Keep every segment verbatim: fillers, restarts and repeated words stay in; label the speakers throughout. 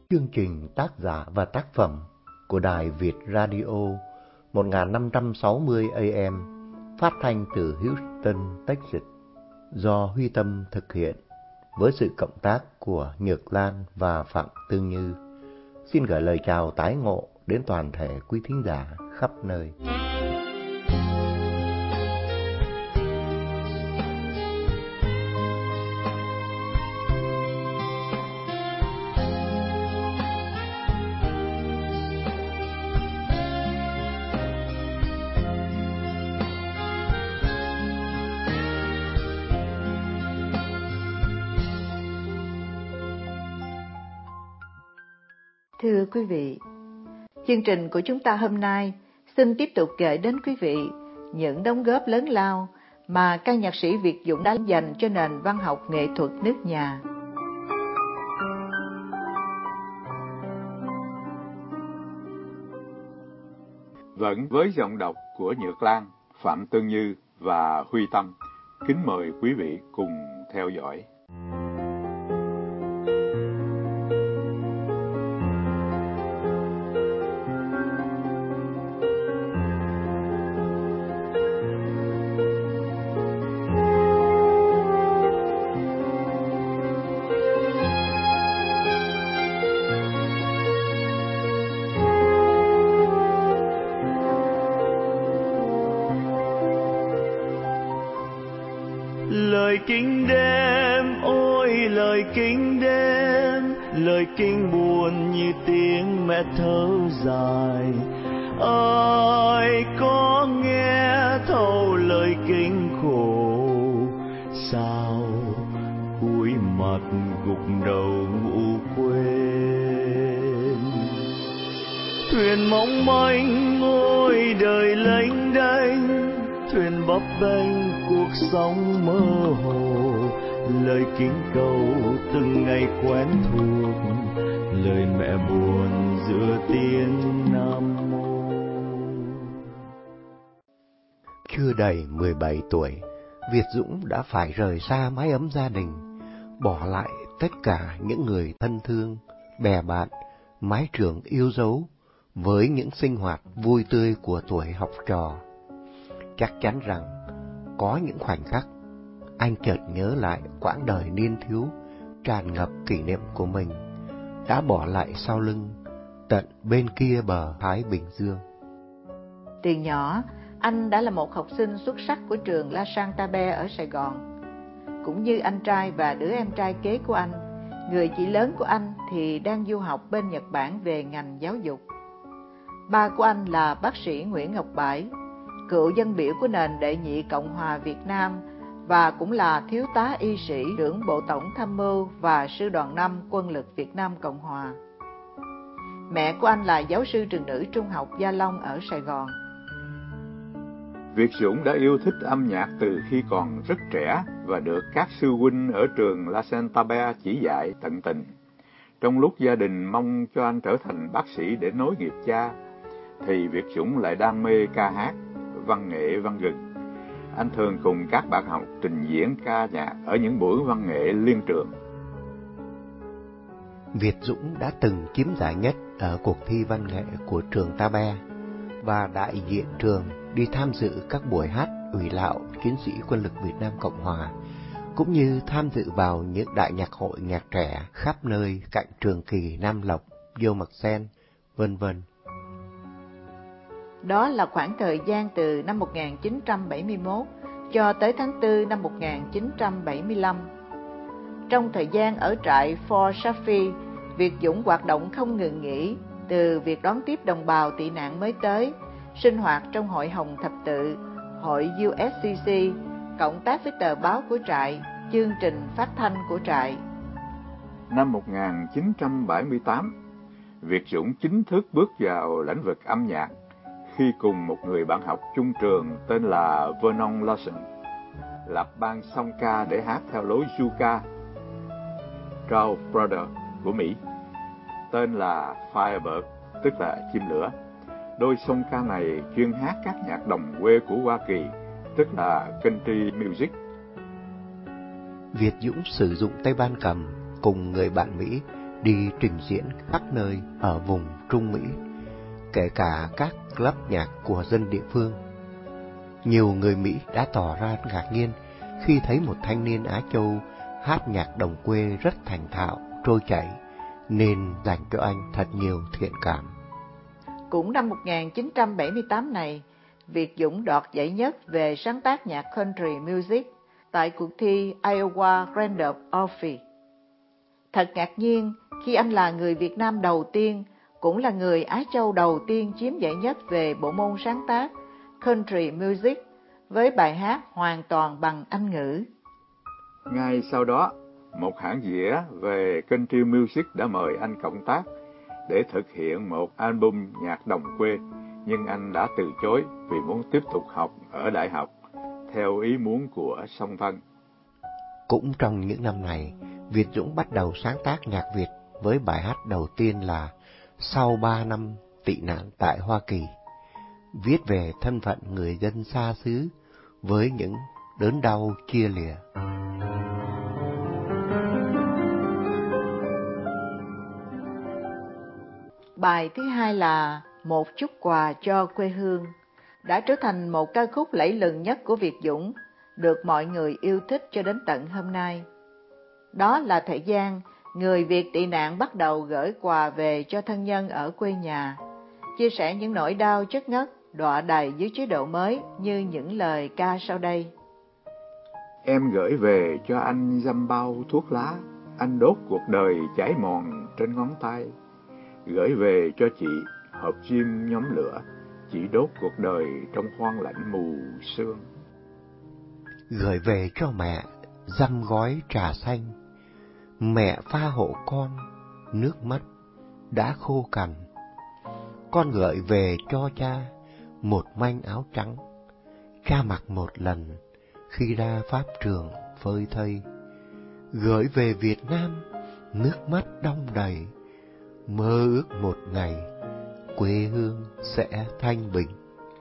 Speaker 1: Chương trình tác giả và tác phẩm của Đài Việt Radio một nghìn năm trăm sáu mươi A M phát thanh từ Houston, Texas do Huy Tâm thực hiện với sự cộng tác của Nhược Lan và Phạm Tư Như. Xin gửi lời chào tái ngộ đến toàn thể quý thính giả khắp nơi.
Speaker 2: Thưa quý vị, chương trình của chúng ta hôm nay xin tiếp tục gửi đến quý vị những đóng góp lớn lao mà ca nhạc sĩ Việt Dũng đã dành cho nền văn học nghệ thuật nước nhà.
Speaker 3: Vẫn với giọng đọc của Nhược Lan, Phạm Tư Như và Huy Tâm, kính mời quý vị cùng theo dõi.
Speaker 4: Lời kinh đêm, ôi lời kinh đêm, lời kinh buồn như tiếng mẹ thở dài. Ai có nghe thấu lời kinh khổ, sao cúi mặt gục đầu ngủ quên. Thuyền mong manh ôi đời lênh đênh, thuyền bấp bênh cuộc sống mơ hồ. Lời kính cầu từng ngày quen thuộc, lời mẹ buồn giữa tiếng Nam Mô.
Speaker 1: Chưa đầy mười bảy tuổi, Việt Dũng đã phải rời xa mái ấm gia đình, bỏ lại tất cả những người thân thương, bè bạn, mái trường yêu dấu với những sinh hoạt vui tươi của tuổi học trò. Chắc chắn rằng có những khoảnh khắc anh chợt nhớ lại quãng đời niên thiếu tràn ngập kỷ niệm của mình đã bỏ lại sau lưng tận bên kia bờ Thái Bình Dương.
Speaker 2: Từ nhỏ, anh đã là một học sinh xuất sắc của trường La Sainte-Tabe ở Sài Gòn. Cũng như anh trai và đứa em trai kế của anh, người chị lớn của anh thì đang du học bên Nhật Bản về ngành giáo dục. Ba của anh là bác sĩ Nguyễn Ngọc Bãi, cựu dân biểu của nền đệ nhị Cộng hòa Việt Nam và cũng là thiếu tá y sĩ trưởng Bộ Tổng Tham mưu và Sư đoàn năm Quân lực Việt Nam Cộng hòa. Mẹ của anh là giáo sư trường nữ trung học Gia Long ở Sài Gòn.
Speaker 3: Việt Dũng đã yêu thích âm nhạc từ khi còn rất trẻ và được các sư huynh ở trường La Sainte-Tabe chỉ dạy tận tình. Trong lúc gia đình mong cho anh trở thành bác sĩ để nối nghiệp cha, thì Việt Dũng lại đam mê ca hát, văn nghệ văn gừng. Anh thường cùng các bạn học trình diễn ca nhạc ở những buổi văn nghệ liên trường.
Speaker 1: Việt Dũng đã từng chiếm giải nhất ở cuộc thi văn nghệ của trường Tabe và đại diện trường đi tham dự các buổi hát ủy lạo chiến sĩ quân lực Việt Nam Cộng hòa, cũng như tham dự vào những đại nhạc hội nhạc trẻ khắp nơi cạnh Trường Kỳ, Nam Lộc, Vô Mật Sen, vân vân.
Speaker 2: Đó là khoảng thời gian từ năm một nghìn chín trăm bảy mươi mốt cho tới tháng tư năm một nghìn chín trăm bảy mươi lăm. Trong thời gian ở trại Fort Chaffee, Việt Dũng hoạt động không ngừng nghỉ, từ việc đón tiếp đồng bào tị nạn mới tới, sinh hoạt trong hội Hồng Thập Tự, hội U S C C, cộng tác với tờ báo của trại, chương trình phát thanh của trại.
Speaker 3: Năm một nghìn chín trăm bảy mươi tám, Việt Dũng chính thức bước vào lĩnh vực âm nhạc khi cùng một người bạn học chung trường tên là Vernon Lawson lập ban song ca để hát theo lối du ca Trout Brothers của Mỹ, tên là Firebird, tức là chim lửa. Đôi song ca này chuyên hát các nhạc đồng quê của Hoa Kỳ, tức là country music.
Speaker 1: Việt Dũng sử dụng tay ban cầm cùng người bạn Mỹ đi trình diễn khắp nơi ở vùng Trung Mỹ, kể cả các club nhạc của dân địa phương. Nhiều người Mỹ đã tỏ ra ngạc nhiên khi thấy một thanh niên Á Châu hát nhạc đồng quê rất thành thạo, trôi chảy, nên dành cho anh thật nhiều thiện cảm.
Speaker 2: Cũng năm một nghìn chín trăm bảy mươi tám này, Việt Dũng đoạt giải nhất về sáng tác nhạc country music tại cuộc thi Iowa Randolph Orphy. Thật ngạc nhiên khi anh là người Việt Nam đầu tiên, cũng là người Á Châu đầu tiên chiếm giải nhất về bộ môn sáng tác country music với bài hát hoàn toàn bằng Anh ngữ.
Speaker 3: Ngay sau đó, một hãng dĩa về country music đã mời anh cộng tác để thực hiện một album nhạc đồng quê, nhưng anh đã từ chối vì muốn tiếp tục học ở đại học theo ý muốn của song thân.
Speaker 1: Cũng trong những năm này, Việt Dũng bắt đầu sáng tác nhạc Việt với bài hát đầu tiên là Sau ba năm tị nạn tại Hoa Kỳ, viết về thân phận người dân xa xứ với những đớn đau chia lìa.
Speaker 2: Bài thứ hai là Một chút quà cho quê hương, đã trở thành một ca khúc lẫy lừng nhất của Việt Dũng, được mọi người yêu thích cho đến tận hôm nay. Đó là thời gian người Việt tị nạn bắt đầu gửi quà về cho thân nhân ở quê nhà, chia sẻ những nỗi đau chất ngất, đọa đầy dưới chế độ mới như những lời ca sau đây.
Speaker 3: Em gửi về cho anh dăm bao thuốc lá, anh đốt cuộc đời cháy mòn trên ngón tay. Gửi về cho chị hộp diêm nhóm lửa, chỉ đốt cuộc đời trong hoang lạnh mù sương.
Speaker 1: Gửi về cho mẹ dăm gói trà xanh, mẹ pha hộ con nước mắt đã khô cằn. Con gửi về cho cha một manh áo trắng, cha mặc một lần khi ra pháp trường phơi thây. Gửi về Việt Nam nước mắt đong đầy, mơ ước một ngày quê hương sẽ thanh bình.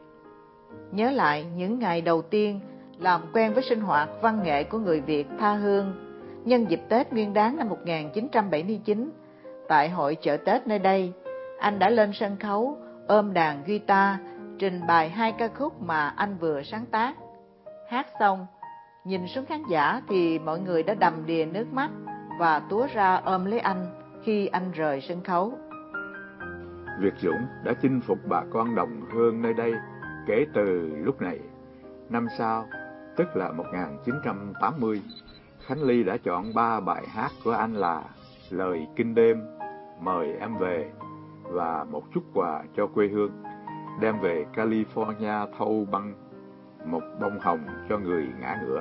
Speaker 2: Nhớ lại những ngày đầu tiên làm quen với sinh hoạt văn nghệ của người Việt tha hương, nhân dịp Tết Nguyên đán năm một nghìn chín trăm bảy mươi chín, tại hội chợ Tết nơi đây, anh đã lên sân khấu ôm đàn guitar trình bày hai ca khúc mà anh vừa sáng tác. Hát xong, nhìn xuống khán giả thì mọi người đã đầm đìa nước mắt và túa ra ôm lấy anh khi anh rời sân khấu.
Speaker 3: Việt Dũng đã chinh phục bà con đồng hương nơi đây kể từ lúc này. Năm sau, tức là một nghìn chín trăm tám mươi, Khánh Ly đã chọn ba bài hát của anh là Lời Kinh Đêm, Mời Em Về và Một Chút Quà cho Quê Hương, đem về California thâu băng một bông hồng cho người ngã ngựa.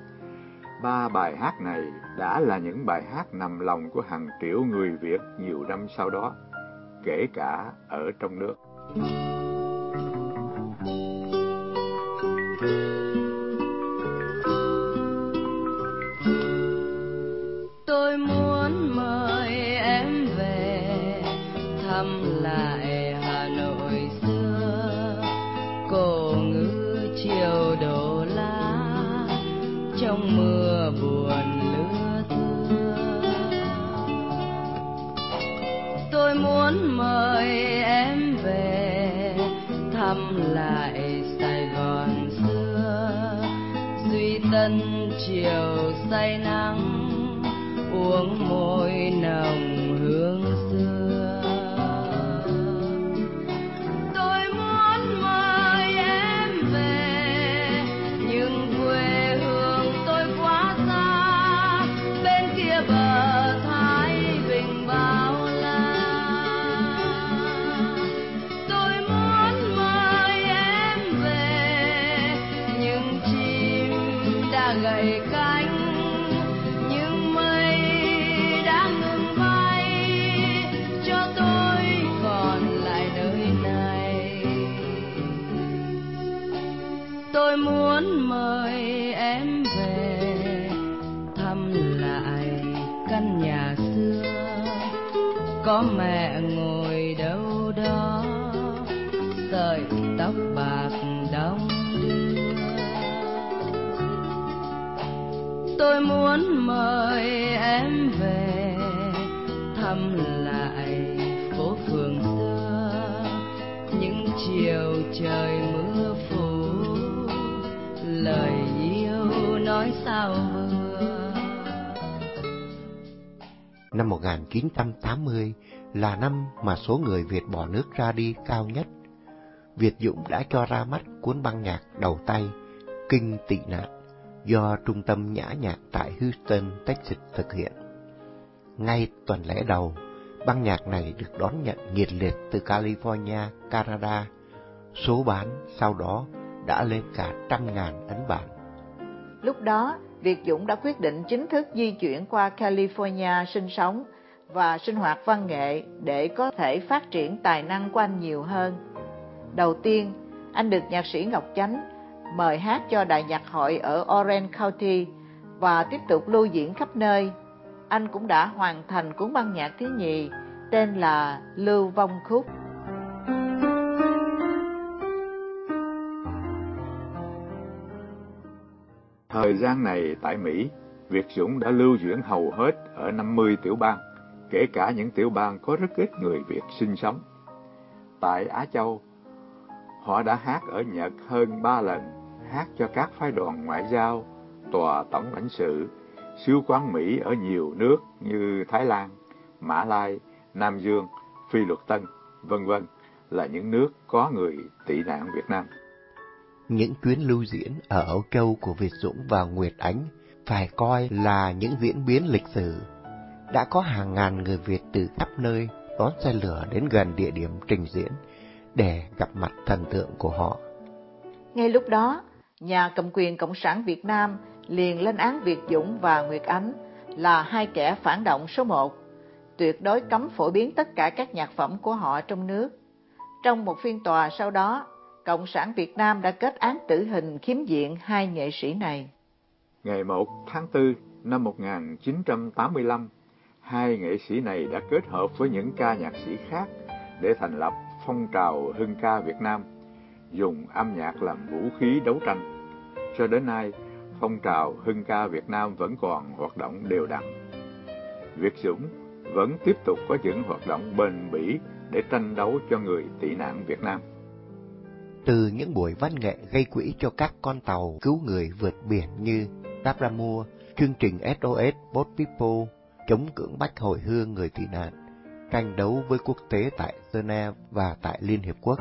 Speaker 3: Ba bài hát này đã là những bài hát nằm lòng của hàng triệu người Việt nhiều năm sau đó, kể cả ở trong nước.
Speaker 5: Tôi muốn mời em về thăm lại Hà Nội xưa, cổ ngữ chiều đổ lá trong mưa buồn lứa thưa. Tôi muốn mời em về thăm lại Sài Gòn xưa, Duy Tân chiều say nắng uống môi nồng hương xưa. Tôi muốn mời em về nhưng quê hương tôi quá xa, bên kia bờ Thái Bình bao la. Tôi muốn mời em về nhưng chim đã gầy cánh, nhưng mây đã ngừng bay, cho tôi còn lại nơi này. Tôi muốn mời em về thăm lại căn nhà xưa, có mẹ ngồi đâu đó, sợi tóc bạc đong đưa. Tôi muốn mời em về thăm lại phố phường xưa, những chiều trời mưa phủ, lời yêu nói sao vừa.
Speaker 1: Năm một nghìn chín trăm tám mươi là năm mà số người Việt bỏ nước ra đi cao nhất. Việt Dũng đã cho ra mắt cuốn băng nhạc đầu tay Kinh Tị Nạn do Trung tâm Nhã nhạc tại Houston, Texas thực hiện. Ngay tuần lễ đầu, băng nhạc này được đón nhận nhiệt liệt từ California, Canada. Số bán sau đó đã lên cả trăm ngàn ấn bản.
Speaker 2: Lúc đó, Việt Dũng đã quyết định chính thức di chuyển qua California sinh sống và sinh hoạt văn nghệ để có thể phát triển tài năng của anh nhiều hơn. Đầu tiên, anh được nhạc sĩ Ngọc Chánh mời hát cho đại nhạc hội ở Orange County và tiếp tục lưu diễn khắp nơi. Anh cũng đã hoàn thành cuốn băng nhạc thứ nhì tên là Lưu Vong Khúc.
Speaker 3: Thời gian này tại Mỹ, Việt Dũng đã lưu diễn hầu hết ở năm mươi tiểu bang, kể cả những tiểu bang có rất ít người Việt sinh sống. Tại Á Châu, họ đã hát ở Nhật hơn ba lần, hát cho các phái đoàn ngoại giao, tòa tổng lãnh sự, sứ quán Mỹ ở nhiều nước như Thái Lan, Mã Lai, Nam Dương, Phi Luật Tân, vân vân là những nước có người tị nạn Việt Nam.
Speaker 1: Những chuyến lưu diễn ở Âu Châu của Việt Dũng và Nguyệt Ánh phải coi là những diễn biến lịch sử. Đã có hàng ngàn người Việt từ khắp nơi đón xe lửa đến gần địa điểm trình diễn để gặp mặt thần tượng của họ.
Speaker 2: Ngay lúc đó, nhà cầm quyền Cộng sản Việt Nam liền lên án Việt Dũng và Nguyệt Ánh là hai kẻ phản động số một, tuyệt đối cấm phổ biến tất cả các nhạc phẩm của họ trong nước. Trong một phiên tòa sau đó, Cộng sản Việt Nam đã kết án tử hình khiếm diện hai nghệ sĩ này.
Speaker 3: Ngày một tháng tư năm một nghìn chín trăm tám mươi lăm, hai nghệ sĩ này đã kết hợp với những ca nhạc sĩ khác để thành lập phong trào hưng ca Việt Nam, dùng âm nhạc làm vũ khí đấu tranh. Cho đến nay, phong trào hưng ca Việt Nam vẫn còn hoạt động đều đặn. Việt Dũng vẫn tiếp tục có những hoạt động bền bỉ để tranh đấu cho người tị nạn Việt Nam.
Speaker 1: Từ những buổi văn nghệ gây quỹ cho các con tàu cứu người vượt biển như Tabramua, chương trình ét ô ét Boat People, chống cưỡng bách hồi hương người tị nạn, tranh đấu với quốc tế tại Geneva và tại Liên Hiệp Quốc.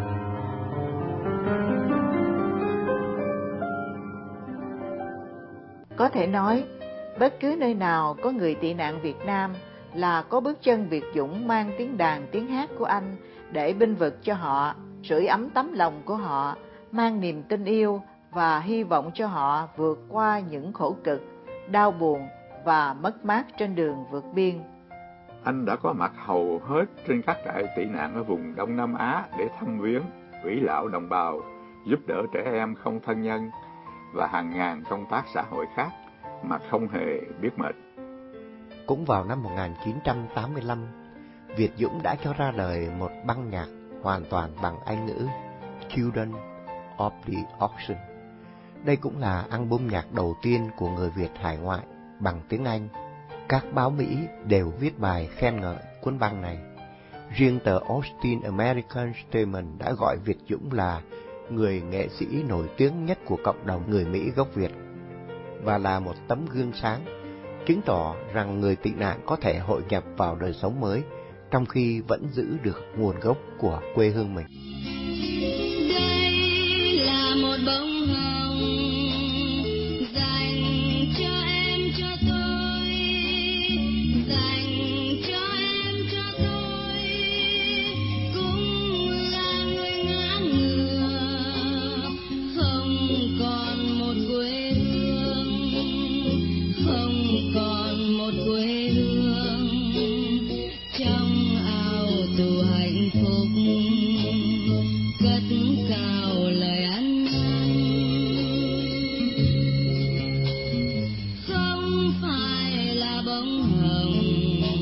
Speaker 2: Có thể nói, bất cứ nơi nào có người tị nạn Việt Nam là có bước chân Việt Dũng mang tiếng đàn tiếng hát của anh để bênh vực cho họ, sưởi ấm tấm lòng của họ, mang niềm tin yêu và hy vọng cho họ vượt qua những khổ cực, đau buồn và mất mát trên đường vượt biên.
Speaker 3: Anh đã có mặt hầu hết trên các trại tị nạn ở vùng Đông Nam Á để thăm viếng, ủy lão đồng bào, giúp đỡ trẻ em không thân nhân và hàng ngàn công tác xã hội khác mà không hề biết mệt.
Speaker 1: Cũng vào năm một nghìn chín trăm tám mươi lăm, Việt Dũng đã cho ra đời một băng nhạc hoàn toàn bằng Anh ngữ, Children of the Ocean. Đây cũng là album nhạc đầu tiên của người Việt hải ngoại bằng tiếng Anh. Các báo Mỹ đều viết bài khen ngợi cuốn băng này. Riêng tờ Austin American Statesman đã gọi Việt Dũng là người nghệ sĩ nổi tiếng nhất của cộng đồng người Mỹ gốc Việt và là một tấm gương sáng, chứng tỏ rằng người tị nạn có thể hội nhập vào đời sống mới trong khi vẫn giữ được nguồn gốc của quê hương mình.
Speaker 5: Đây là một bông hồng dành cho em cho tôi, dành cho em cho tôi, cũng là người ngã ngựa, không còn một quê hương, không còn một quê hương, trong ao tù hạnh phúc cất cao lời ăn năn. Không phải là bông hồng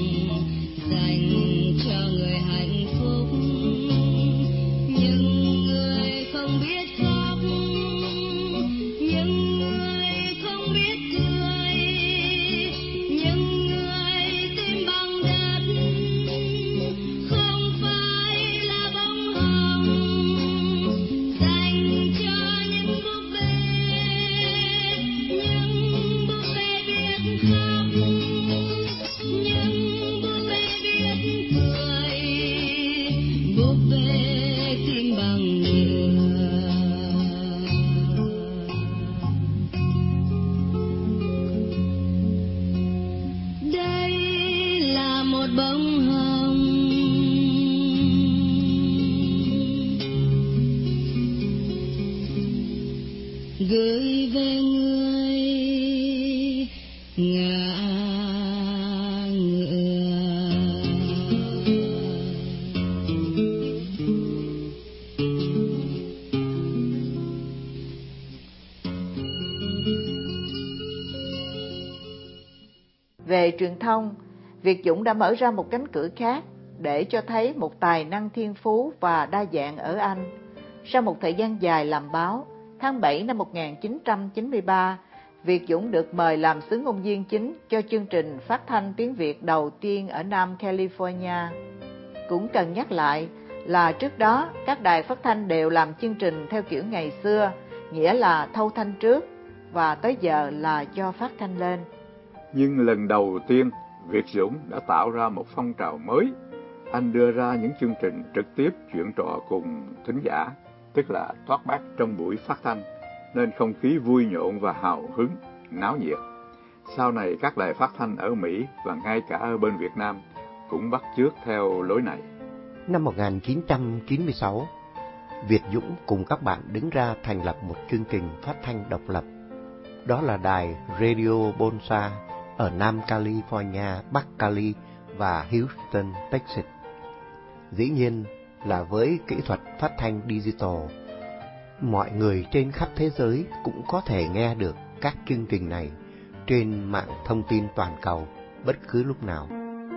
Speaker 2: Về truyền thông, Việt Dũng đã mở ra một cánh cửa khác để cho thấy một tài năng thiên phú và đa dạng ở anh. Sau một thời gian dài làm báo, tháng bảy năm một nghìn chín trăm chín mươi ba, Việt Dũng được mời làm xướng ngôn viên chính cho chương trình phát thanh tiếng Việt đầu tiên ở Nam California. Cũng cần nhắc lại là trước đó các đài phát thanh đều làm chương trình theo kiểu ngày xưa, nghĩa là thâu thanh trước và tới giờ là cho phát thanh lên.
Speaker 3: Nhưng lần đầu tiên, Việt Dũng đã tạo ra một phong trào mới. Anh đưa ra những chương trình trực tiếp chuyện trò cùng thính giả, tức là thoát bát trong buổi phát thanh, nên không khí vui nhộn và hào hứng, náo nhiệt. Sau này các đài phát thanh ở Mỹ và ngay cả ở bên Việt Nam cũng bắt chước theo lối này.
Speaker 1: Năm một nghìn chín trăm chín mươi sáu, Việt Dũng cùng các bạn đứng ra thành lập một chương trình phát thanh độc lập. Đó là đài Radio Bonsa ở Nam California, Bắc Cali và Houston, Texas. Dĩ nhiên là với kỹ thuật phát thanh digital, mọi người trên khắp thế giới cũng có thể nghe được các chương trình này trên mạng thông tin toàn cầu bất cứ lúc nào.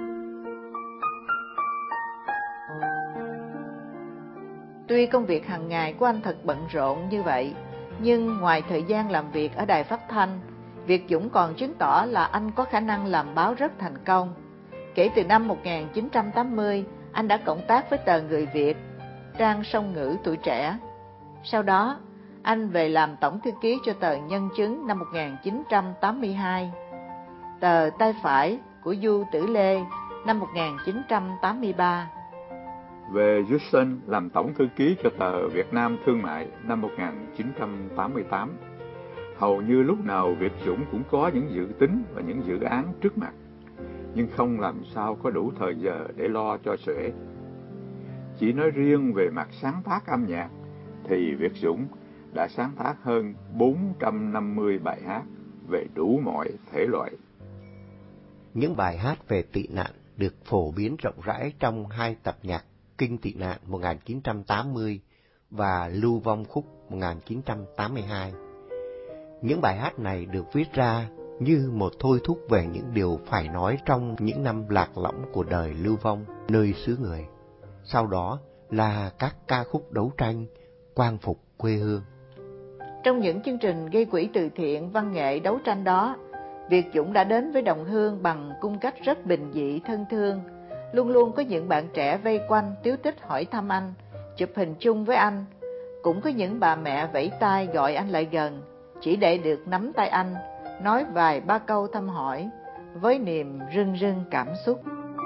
Speaker 2: Tuy công việc hàng ngày của anh thật bận rộn như vậy, nhưng ngoài thời gian làm việc ở đài phát thanh, Việt Dũng còn chứng tỏ là anh có khả năng làm báo rất thành công. Kể từ năm một nghìn chín trăm tám mươi, anh đã cộng tác với tờ Người Việt, trang song ngữ Tuổi Trẻ. Sau đó, anh về làm tổng thư ký cho tờ Nhân Chứng năm một nghìn chín trăm tám mươi hai, tờ Tay Phải của Du Tử Lê năm một nghìn chín trăm tám mươi ba.
Speaker 3: Về Houston làm tổng thư ký cho tờ Việt Nam Thương Mại năm một nghìn chín trăm tám mươi tám. Hầu như lúc nào Việt Dũng cũng có những dự tính và những dự án trước mặt, nhưng không làm sao có đủ thời giờ để lo cho xuể. Chỉ nói riêng về mặt sáng tác âm nhạc, thì Việt Dũng đã sáng tác hơn bốn trăm năm mươi bài hát về đủ mọi thể loại.
Speaker 1: Những bài hát về tị nạn được phổ biến rộng rãi trong hai tập nhạc Kinh Tị Nạn một nghìn chín trăm tám mươi và Lưu Vong Khúc một nghìn chín trăm tám mươi hai. Những bài hát này được viết ra như một thôi thúc về những điều phải nói trong những năm lạc lõng của đời lưu vong nơi xứ người. Sau đó là các ca khúc đấu tranh, quang phục quê hương.
Speaker 2: Trong những chương trình gây quỹ từ thiện văn nghệ đấu tranh đó, Việt Dũng đã đến với đồng hương bằng cung cách rất bình dị thân thương. Luôn luôn có những bạn trẻ vây quanh tíu tích hỏi thăm anh, chụp hình chung với anh. Cũng có những bà mẹ vẫy tay gọi anh lại gần, chỉ để được nắm tay anh, nói vài ba câu thăm hỏi, với niềm rưng rưng cảm xúc.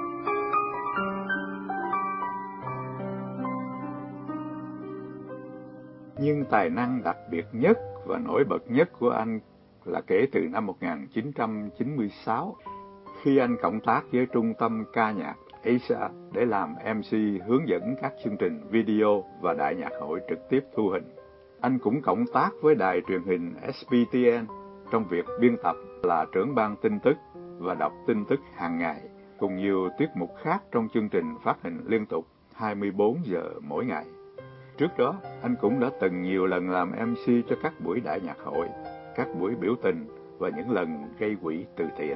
Speaker 3: Nhưng tài năng đặc biệt nhất và nổi bật nhất của anh là kể từ năm một nghìn chín trăm chín mươi sáu, khi anh cộng tác với Trung tâm Ca nhạc Asia để làm em xê hướng dẫn các chương trình video và đại nhạc hội trực tiếp thu hình. Anh cũng cộng tác với đài truyền hình ét pê tê en trong việc biên tập, là trưởng ban tin tức và đọc tin tức hàng ngày, cùng nhiều tiết mục khác trong chương trình phát hình liên tục hai mươi bốn giờ mỗi ngày. Trước đó, anh cũng đã từng nhiều lần làm em xê cho các buổi đại nhạc hội, các buổi biểu tình và những lần gây quỹ từ thiện.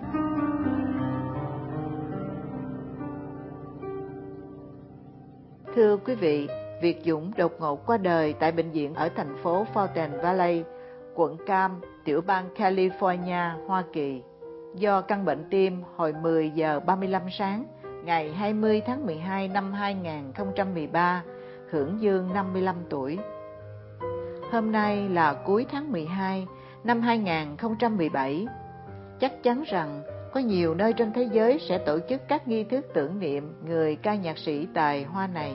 Speaker 2: Thưa quý vị, Việt Dũng đột ngột qua đời tại bệnh viện ở thành phố Fountain Valley, quận Cam, tiểu bang California, Hoa Kỳ, do căn bệnh tim hồi mười giờ ba mươi lăm sáng, ngày hai mươi tháng mười hai năm hai nghìn không trăm mười ba, hưởng dương năm mươi lăm tuổi. Hôm nay là cuối tháng mười hai năm hai nghìn không trăm mười bảy. Chắc chắn rằng có nhiều nơi trên thế giới sẽ tổ chức các nghi thức tưởng niệm người ca nhạc sĩ tài hoa này.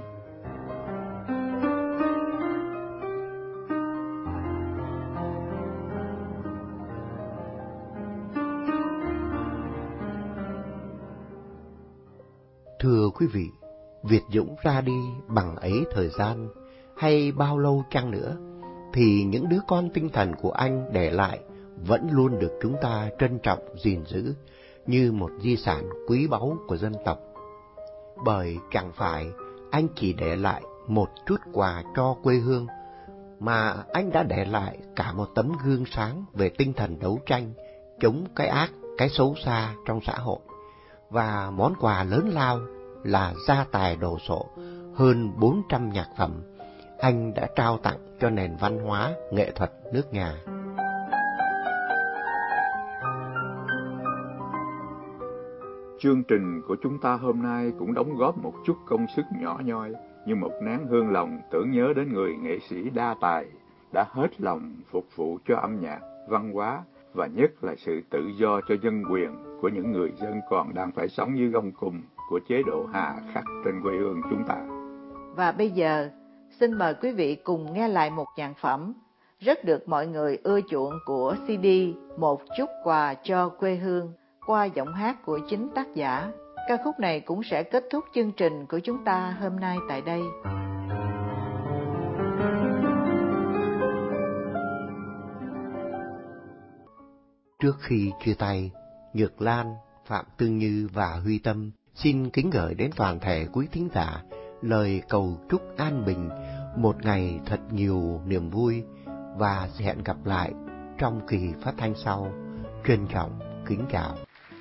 Speaker 1: Thưa quý vị, Việt Dũng ra đi bằng ấy thời gian hay bao lâu chăng nữa, thì những đứa con tinh thần của anh để lại vẫn luôn được chúng ta trân trọng gìn giữ như một di sản quý báu của dân tộc. Bởi chẳng phải anh chỉ để lại một chút quà cho quê hương, mà anh đã để lại cả một tấm gương sáng về tinh thần đấu tranh chống cái ác cái xấu xa trong xã hội, và món quà lớn lao là gia tài đồ sộ hơn bốn trăm nhạc phẩm anh đã trao tặng cho nền văn hóa nghệ thuật nước nhà.
Speaker 3: Chương trình của chúng ta hôm nay cũng đóng góp một chút công sức nhỏ nhoi như một nén hương lòng tưởng nhớ đến người nghệ sĩ đa tài đã hết lòng phục vụ cho âm nhạc, văn hóa và nhất là sự tự do cho dân quyền của những người dân còn đang phải sống dưới gông cùm của chế độ hà khắc trên quê hương chúng ta.
Speaker 2: Và bây giờ, xin mời quý vị cùng nghe lại một nhạc phẩm rất được mọi người ưa chuộng của xê đê Một Chút Quà Cho Quê Hương qua giọng hát của chính tác giả. Ca khúc này cũng sẽ kết thúc chương trình của chúng ta hôm nay tại đây.
Speaker 1: Trước khi chia tay, Nhược Lan, Phạm Tư Như và Huy Tâm xin kính gửi đến toàn thể quý thính giả lời cầu chúc an bình, một ngày thật nhiều niềm vui, và hẹn gặp lại trong kỳ phát thanh sau. Trân trọng kính chào.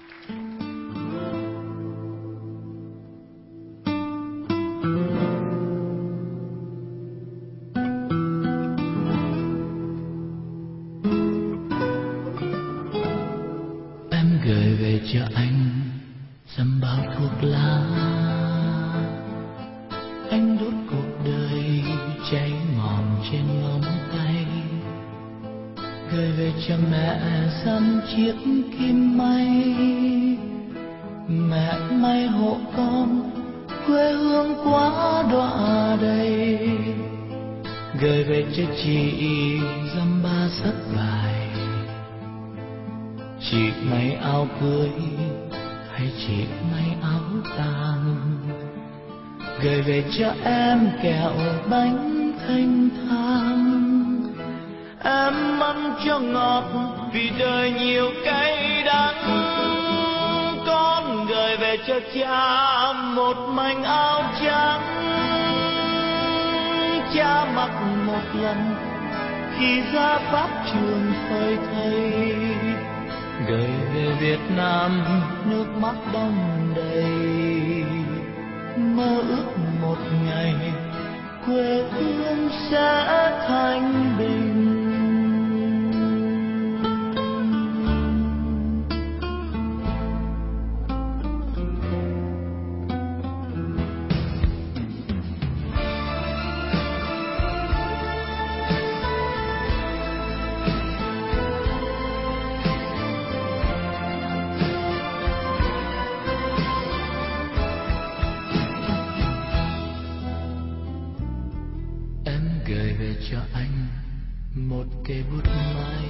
Speaker 6: Em gửi về cho anh dăm bao thuốc lá, anh đốt cuộc đời cháy ngòm trên ngón tay, gửi về cho mẹ dăm chiếc kim may. Mẹ may hộ con quê hương quá đọa đầy, gửi về cho chị dăm ba sấp vải. Chị may áo cưới hay chị may áo tang, gửi về cho em kẹo bánh thanh thang. Em ăn cho ngọt vì đời nhiều cay đắng, con gửi về cho cha một mảnh áo trắng. Cha mặc một lần khi ra pháp trường phơi thây, gửi về Việt Nam nước mắt đong đầy, mơ ước một ngày quê hương sẽ thanh bình. Gửi về cho anh một cây bút máy,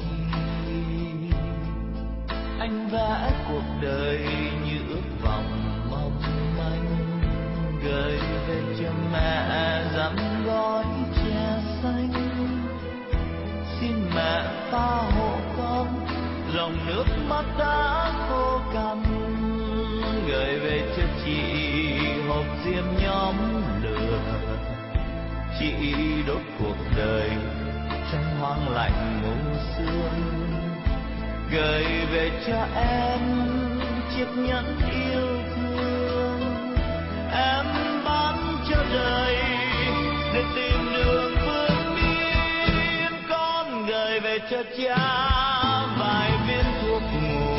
Speaker 6: anh vẽ cuộc đời như ước vọng mong manh. Gửi về cho mẹ dăm gói chè xanh, xin mẹ pha hộ con dòng nước mắt đã khô cằn. Gửi về cho chị hộp diêm nhóm lửa, chị đốt cuộc đời trong hoang lạnh ngủ sương. Gửi về cho em chiếc nhẫn yêu thương, em bán cho đời để tìm đường vươn biên. Con gửi về cho cha vài viên thuốc ngủ,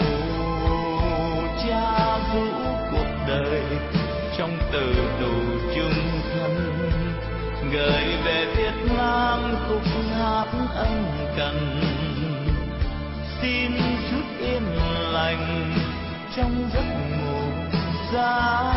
Speaker 6: cha rũ cuộc đời trong tử tù chung thân. Gửi về Việt Nam khúc hát ân cần, xin chút yên lành trong giấc ngủ giá